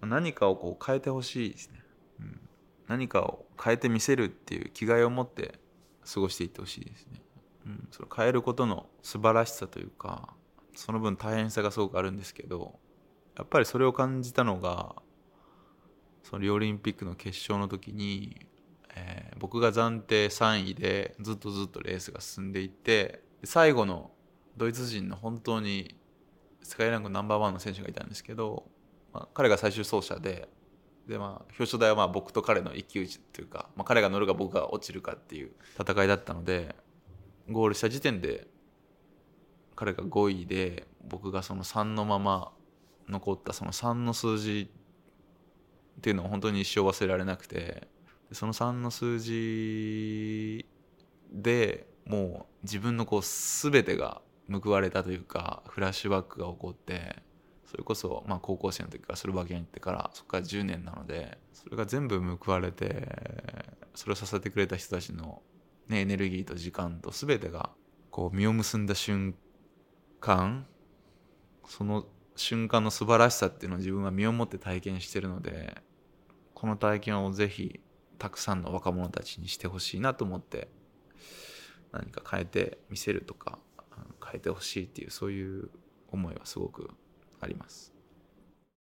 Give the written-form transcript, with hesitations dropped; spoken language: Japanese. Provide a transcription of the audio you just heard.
何かをこう変えてほしいですね、何かを変えてみせるっていう気概を持って過ごしていってほしいですね、それ変えることの素晴らしさというか、その分大変さがすごくあるんですけど、やっぱりそれを感じたのがそのリオオリンピックの決勝の時に、僕が暫定3位でずっとレースが進んでいって、最後のドイツ人の本当に世界ランクナンバーワンの選手がいたんですけど、彼が最終走者で、表彰台は僕と彼の一騎打ちというか、彼が乗るか僕が落ちるかっていう戦いだったので、ゴールした時点で彼が5位で僕がその3のまま残った、その3の数字っていうのを本当に一生忘れられなくて、その3の数字でもう自分のこう全てが報われたというか、フラッシュバックが起こって、それこそ高校生の時からスロバキアに行ってから、そこから10年なので、それが全部報われて、それを支えてくれた人たちの、エネルギーと時間と全てがこう実を結んだ瞬間、その瞬間の素晴らしさっていうのを自分は身をもって体験してるので、この体験をぜひたくさんの若者たちにしてほしいなと思って、何か変えてみせるとか変えてほしいっていう、そういう思いはすごくあります。